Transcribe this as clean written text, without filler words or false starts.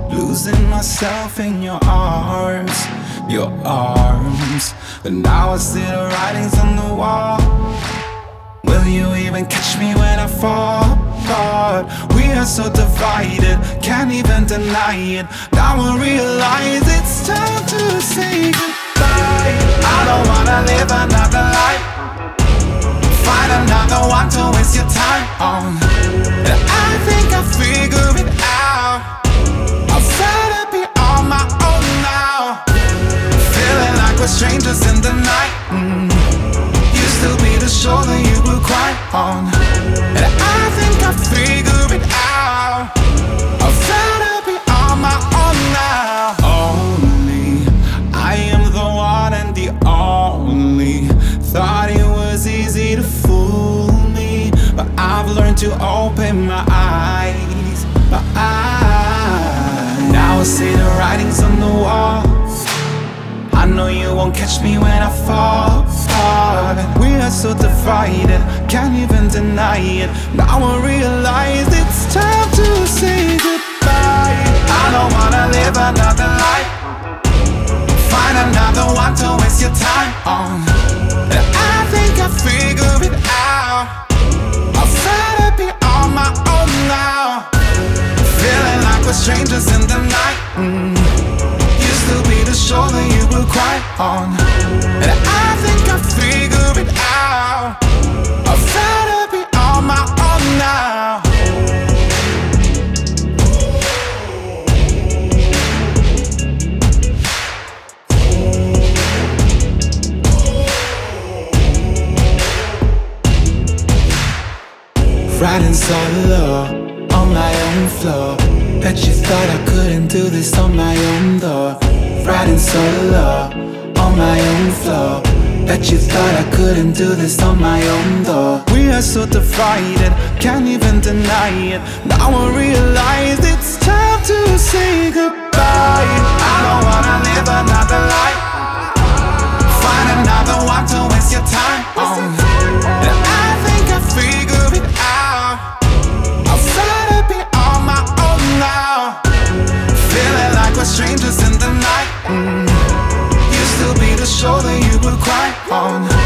losing myself in your arms, your arms. But now I see the writings on the wall. Will you even catch me when I fall apart? We are so divided, can't even deny it. Now I realize it's time to say goodbye. I don't wanna live another life, find another one to waste your time on. And I think I figured it out. I'll try to be on my own now, feeling like we're strangers in the night. Used to be the shoulder you would cry on, and I think I figured it out. I'll try to be on my own now. Only I am the one and the only. Thought it was easy to fool me, but I've learned to open my eyes, my eyes. Now I see the writings on the wall. I know you won't catch me when I fall apart. We are so divided, can't even deny it. Now I realize it's time to say goodbye. I don't wanna live another life, find another one to waste your time on. And I think I figured it out. I'll try to be on my own now, feeling like we're strangers in the night. Used to be the shoulder you would cry on, and I think I figured it out. I'll try to be on my own now. Riding solo on my own floor. Bet you thought I couldn't do this on my own though. Riding solo on my own floor. Bet you thought I couldn't do this on my own though. We are so divided, can't even deny it. Now I realize it's time to say goodbye. I don't wanna live another life, find another one to waste your time on. And I think I figured it out. I'll try to be on my own now, feeling like we're strangers in the night. Used to be the shoulder you would cry on.